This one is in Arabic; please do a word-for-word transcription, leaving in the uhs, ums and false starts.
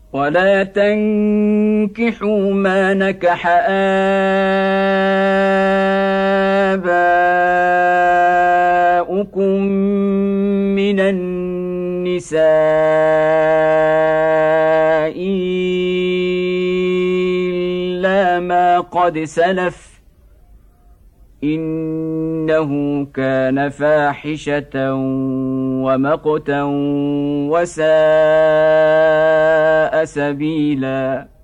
ولا تنكحوا ما نكح آباؤكم من النساء إلا ما قد سلف إنه كان فاحشة ومقتا وساء سبيلا.